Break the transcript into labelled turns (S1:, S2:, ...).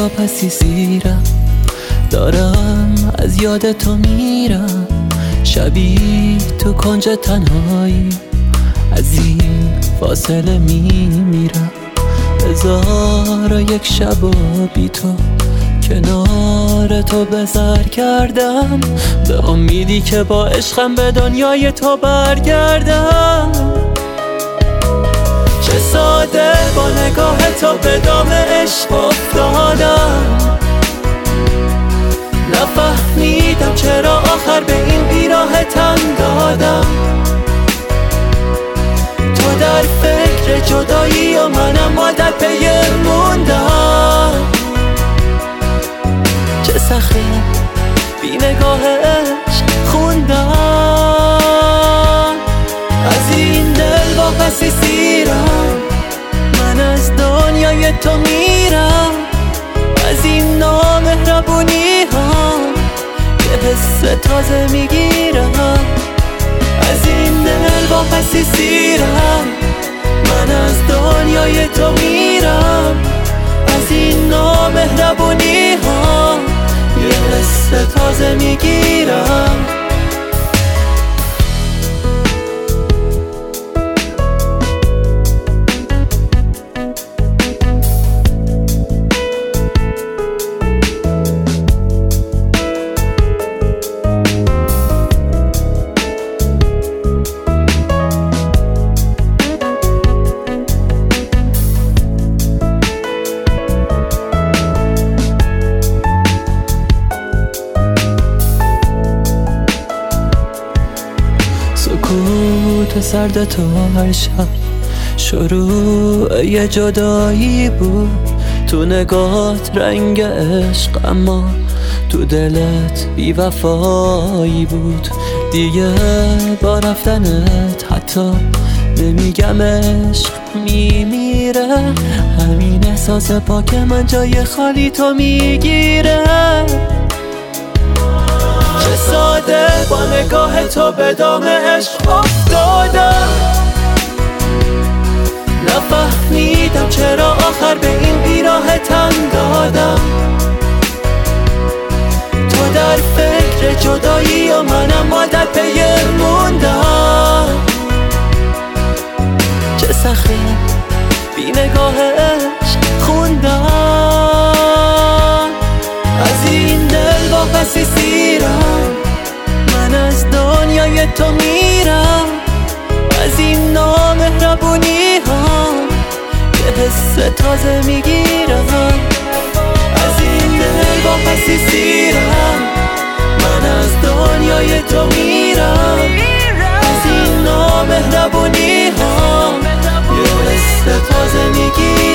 S1: واپسی زیرم، دارم از یاد تو میرم. شبی تو کنج تنهایی از این فاصله میمیرم. 1001 شب و بی تو کنار تو به سر کردم، به امیدی که با عشقم به دنیای تو برگردم. چه ساده با نگاه تو به دام عشق افتادم، نفهمیدم چرا آخر به این بیراه تن دادم. تو در فکر جدایی و منم در پی موندم. چه سخته بی نگاه عشق خوندم. از این دل واپسی سیرم، من از دنیای تو میرم. از این نامهربونی ها یه حس تازه میگیرم. از این دل واپسی سیرم، من از دنیای تو میرم. از این نامهربونی ها یه حس تازه میگیرم. سکوت سرد تو هر شب شروع یه جدایی بود. تو نگات رنگ عشق اما تو دلت بی وفایی بود. دیگه با رفتنت حتی نمیگم عشق میمیره. همین احساس پاک من جای خالی تو میگیره. چه ساده با نگاه تو به دام عشق افتادم، نفهمیدم چرا آخر به این بیراه تن دادم. تو در فکر جدایی و منم در پی موندم. چه سخته بی نگاه عشق خوندم. از این دل واپسی سیرم، من از دنیای تو میرم. از این نامهربونی ها یه حس تازه میگیرم. از این دل واپسی سیرم، من از دنیای تو میرم. از این نامهربونی ها یه حس تازه میگیرم.